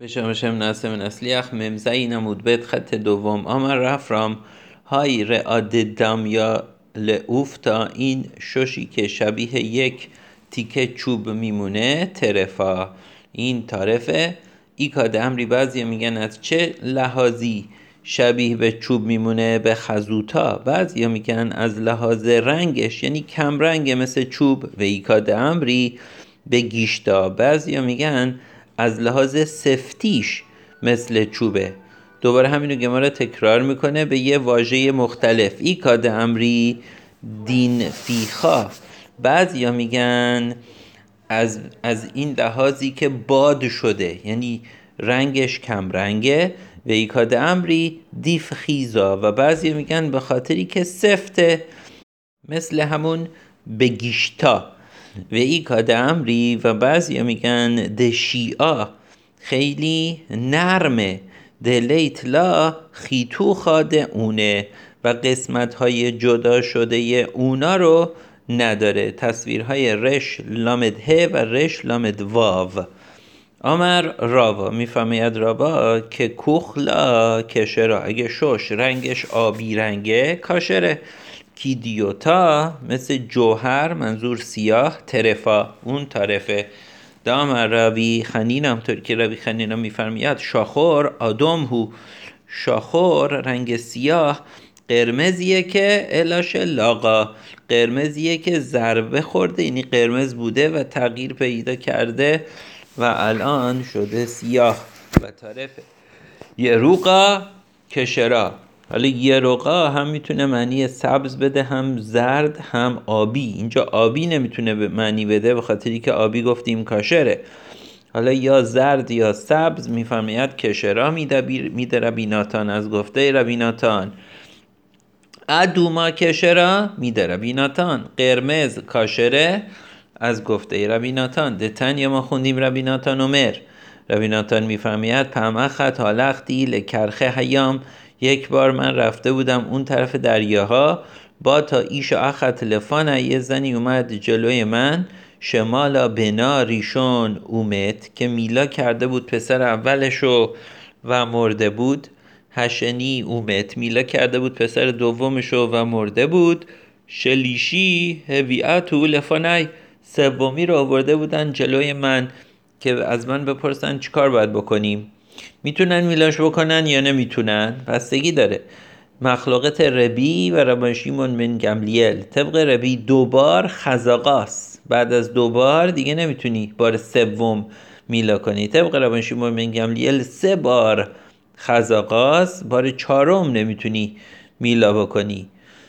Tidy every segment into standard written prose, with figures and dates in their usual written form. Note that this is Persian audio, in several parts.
بشم ناسم نسلیخ ممزعی نمود بید خط دوم آمر رفرام های رعاد دامیا لعوفتا این ششی که شبیه یک تیکه چوب میمونه طرفا این طرفه ایکاد امری بعضی میگن از چه لحاظی شبیه به چوب میمونه به خزوتا بعضی میگن از لحاظ رنگش یعنی کم رنگ مثل چوب و ایکاد امری به گیشتا بعضی میگن از لحاظ سفتیش مثل چوبه دوباره همینو گمارا تکرار میکنه به یه واژه مختلف ایکاد امری دین فیخا بعضیا میگن از این لحاظی که باد شده یعنی رنگش کم رنگه و ایکاد امری دیف خیزا و بعضی میگن به خاطری که سفته مثل همون بگیشتا و ایکاد امری و بعضی میگن دشیعا خیلی نرمه دلیت لا خیتو خاد اونه و قسمت های جدا شده اونا رو نداره تصویرهای رش لامد ه و رش لامد واو آمر راوا میفهمید رابا که کوخلا کشرا اگه شش رنگش آبی رنگه کاشره کی دیوتا مثل جوهر منظور سیاه طرفا اون طرفه دامر ربی خنینم طور که ربی خنینم میفرمید شاخور آدم هو شاخور رنگ سیاه قرمزیه که الاش لاغا قرمزیه که ضربه خورده یعنی قرمز بوده و تغییر پیدا کرده و الان شده سیاه و طرفه یروقا کشرا حالا یروقا هم میتونه معنی سبز بده هم زرد هم آبی اینجا آبی نمیتونه معنی بده به خاطری که آبی گفتیم کاشره حالا یا زرد یا سبز میفرماید کشرا میده ربی ناتان از گفته ربی ناتان ادوما کشرا میده ربی ناتان قرمز کاشره از گفته ربی ناتان دتن یا ما خوندیم ربی ناتان عمر ربی ناتان میفرماید پمخت حالختی لکرخه حیام یک بار من رفته بودم اون طرف دریاها با تا ایش اخت لفانه یه زنی اومد جلوی من شمالا بنا ریشون اومد که میلا کرده بود پسر اولشو و مرده بود هشنی اومد میلا کرده بود پسر دومشو و مرده بود شلیشی هویعتو لفانه سومی رو آورده بودن جلوی من که از من بپرسن چیکار باید بکنیم میتونن میلاش بکنن یا نمیتونن بستگی داره مخلوقت ربی و ربان شیمون من گملیل طبق ربی دوبار خزاقاس بعد از دوبار دیگه نمیتونی بار سوم میلا کنی طبق ربان شیمون من گملیل 3 بار خزاقاس بار 4م نمیتونی میلا بکنی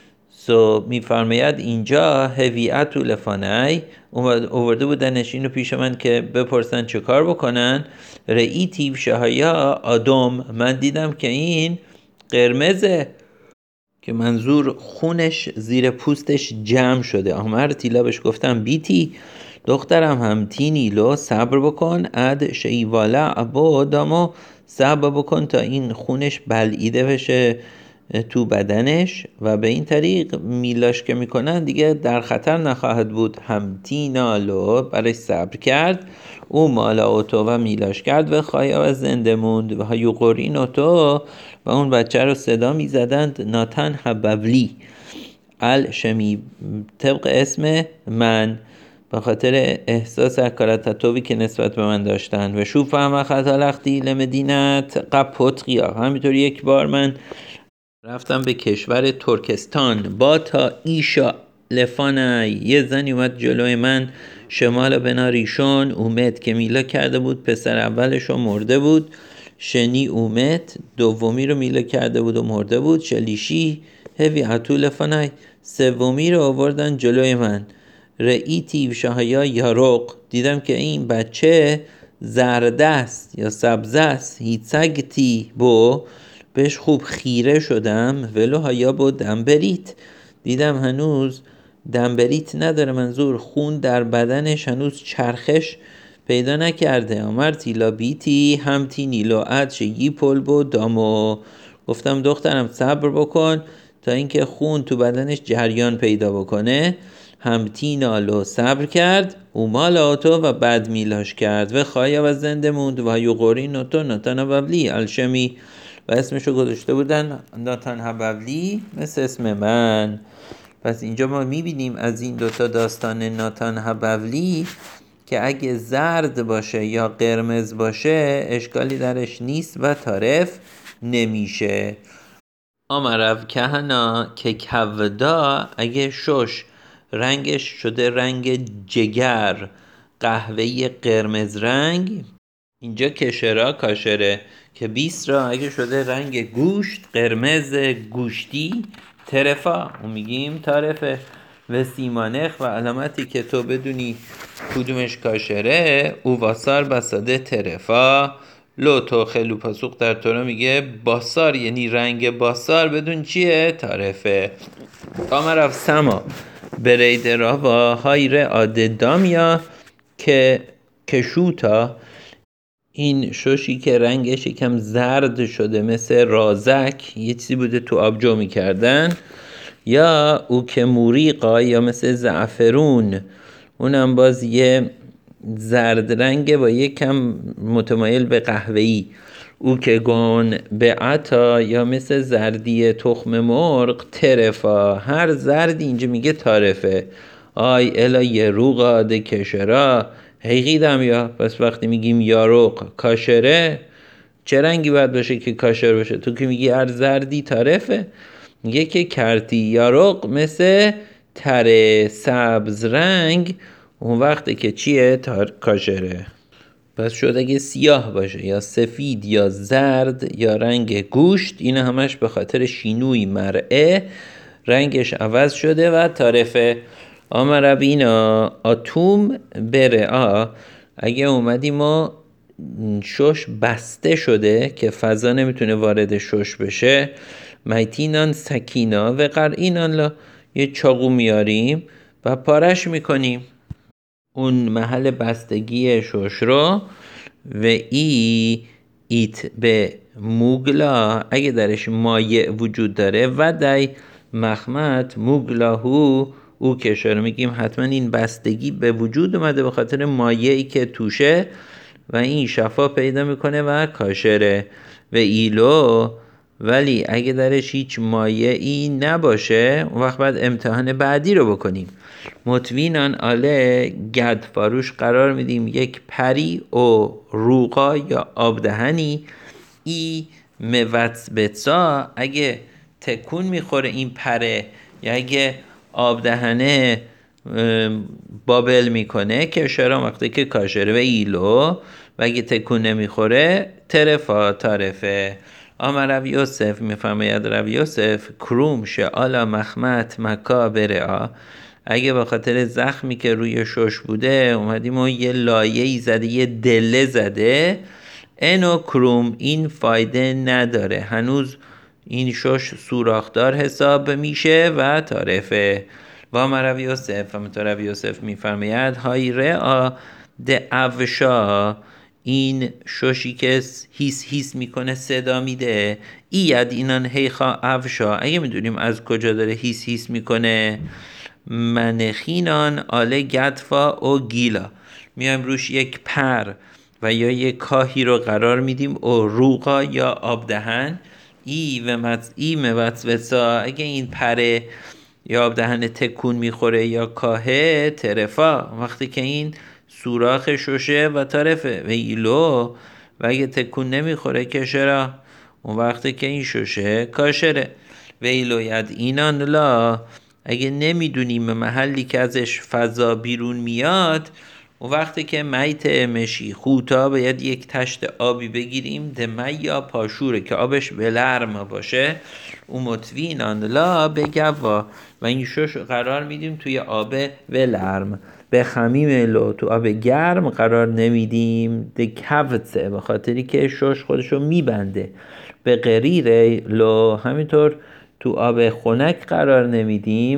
میفرماید اینجا هویعتو لفانای اوورده بودنش اینو پیش من که بپرسن چه کار بکنن رئیتی شهایا آدم من دیدم که این قرمزه که منظور خونش زیر پوستش جمع شده آمر تیلا بهش گفتم بیتی دخترم هم تینی لو صبر بکن اد شیوالا ابو آدمو صبر بکن تا این خونش بلعیده بشه تو بدنش و به این طریق میلاش که میکنن دیگه در خطر نخواهد بود هم تینالو برای صبر کرد او مالا اوتو و میلاش کرد و خواهی و زنده موند و هیوقورین اوتو و اون بچه رو صدا میزدند ناتن حبولی شمی طبق اسم من به خاطر احساس اکارتتوی که نسبت به من داشتن و شوف هم خطا لختی لمدینت قپوتقیا همینطور یک بار من رفتم به کشور ترکستان با تا ایشا لفانای یه زنی اومد جلوی من شمال بناریشون اومد که میلا کرده بود پسر اولشو مرده بود شنی اومد دومی رو میلا کرده بود و مرده بود شلیشی هوی عطو لفانای سومی رو آوردن جلوی من رئیتی و شهایا یاروق دیدم که این بچه زرده است یا سبز است هیتسگتی بو بهش خوب خیره شدم ولو هایا با دنبریت دیدم هنوز دنبریت نداره منظور خون در بدنش هنوز چرخش پیدا نکرده آمر تیلا بیتی همتی نیلو اد شگی پل بو دامو گفتم دخترم صبر بکن تا اینکه خون تو بدنش جریان پیدا بکنه همتینا لو صبر کرد اومالاتو و بعد میلاش کرد و خایا و زنده موند و یوغوری نوتو ناتان هبولی الشمی و اسمشو گذاشته بودن ناتان هبولی مثل اسم من. پس اینجا ما میبینیم از این دوتا داستان ناتان هبولی که اگه زرد باشه یا قرمز باشه اشکالی درش نیست و تعرف نمیشه. آمرو کهنا که کودا اگه شش رنگش شده رنگ جگر قهوه‌ای قرمز رنگ، اینجا کشرا کاشره که 20 را اگه شده رنگ گوشت قرمز گوشتی ترفا اون میگیم تعرفه و سیمانخ و علامتی که تو بدونی کدومش کاشره او واسار بساده ترفا لو تو خیلو پاسوق در تورا میگه باسار یعنی رنگ باسار بدون چیه تعرفه. آمرف سما برید راوا هایره آددامیا که کشوتا این شوشی که رنگش یکم زرد شده مثل رازک یه چیزی بوده تو آب جو میکردن، یا او که موریقا یا مثل زعفرون اونم باز یه زرد رنگه با یکم متمایل به قهوه‌ای، او که گون به عطا یا مثل زردی تخم مرغ ترفا هر زردی اینجا میگه تعرفه. آی الا یروقا ده کشرا حقیقیدم یا پس وقتی میگیم یاروق کاشره چه رنگی باید باشه که کاشر باشه؟ تو که میگی هر زردی تعرفه. میگه که کرتی یاروق مثل تره سبز رنگ اون وقتی که چیه کاشره. پس شد اگه سیاه باشه یا سفید یا زرد یا رنگ گوشت این همش به خاطر شینوی مرعه رنگش عوض شده و تعرفه. آمربینا آتوم بره اگه اومدیم و شش بسته شده که فضا نمیتونه وارد شش بشه میتینان سکینا و قرینان لا یه چاقو میاریم و پارش میکنیم اون محل بستگی شش رو و ایت به موگلا اگه درش مایع وجود داره و دای مخمت موگلاهو او کشاره میگیم حتما این بستگی به وجود اومده به خاطر مایعی که توشه و این شفا پیدا میکنه و کاشره. و ایلو ولی اگه درش هیچ مایعی نباشه اون وقت باید امتحان بعدی رو بکنیم. متوینان آله گد فاروش قرار میدیم یک پری او روغا یا آبدهنی ای موتبتسا اگه تکون میخوره این پره یا اگه آبدهنه بابل میکنه کشرا وقتی که کاشره و ایلو و اگه تکون نمیخوره ترفا تعرفه. آمر روی یوسف میفرماید روی یوسف کروم شعالا مخمت مکا بره اگه به خاطر زخمی که روی شش بوده اومدیم و یه لایه‌ای زده یه دله زده اینو کروم این فایده نداره هنوز این شش سوراخدار حساب میشه و تعرفه. و آمر روی یوسف همونطور روی یوسف میفرماید های رعا ده اوشا این ششی که هیس میکنه صدا میده اید اینان هیخا اوشا اگه میدونیم از کجا داره هیس میکنه منخینان آله گدفا او گیلا میایم روش یک پر و یا یک کاهی رو قرار میدیم او روغا یا آبدهن ای موتوسا اگه این پره یا آبدهن تکون میخوره یا کاهه ترفا وقتی که این سوراخ شوشه و تعرفه. و ایلو و اگه تکون نمیخوره کشرا اون وقتی که این شوشه کاشره. و ایلو ید اینان لا اگه نمیدونیم محلی که ازش فضا بیرون میاد اون وقتی که میت مشی خوتا باید یک تشت آبی بگیریم دمه یا پاشوره که آبش ولرم باشه اون متوینان لا بگوا و این شش قرار میدیم توی آب ولرم به خمیم لو تو آب گرم قرار نمیدیم ده کوته به خاطری که شش خودشو میبنده به قریره لو همینطور تو آب خنک قرار نمیدیم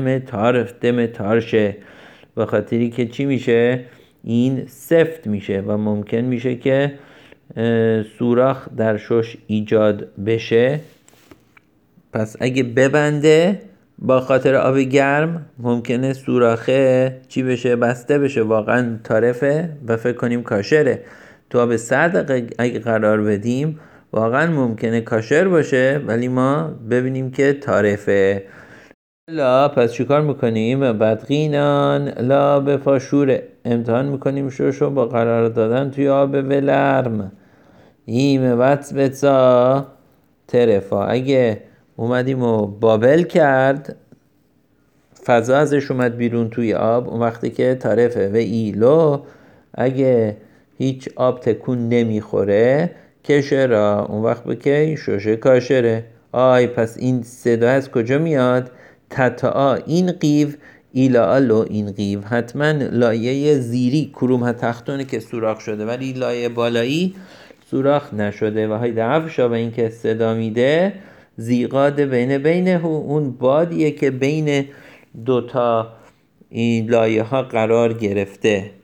دم تارشه به خاطری که چی میشه این سفت میشه و ممکن میشه که سوراخ در شش ایجاد بشه. پس اگه ببنده با خاطر آب گرم ممکنه سوراخه چی بشه؟ بسته بشه، واقعا طارفه و فکر کنیم کاشره. تو آب سرد اگه قرار بدیم واقعا ممکنه کاشر باشه ولی ما ببینیم که طارفه. لا پس چیکار میکنیم؟ بدقینان لا به فاشوره، امتحان میکنیم شوشو با قرار دادن توی آب ولرم. ایم وطس بتسا ترفا، اگه اومدیم و بابل کرد، فضا ازش اومد بیرون توی آب، اون وقتی که طرفه. و ایلو، اگه هیچ آب تکون نمیخوره، کشرا، اون وقت بکی شوشه کاشره. پس این صدا از کجا میاد؟ تتا این قیو ایلا لو این قیو، حتما لایه زیری کروم تختونه که سوراخ شده ولی لایه بالایی سوراخ نشده. و های دعفشا، و این که صدا میده زیقاد بینه اون بادیه که بین دوتا این لایه ها قرار گرفته.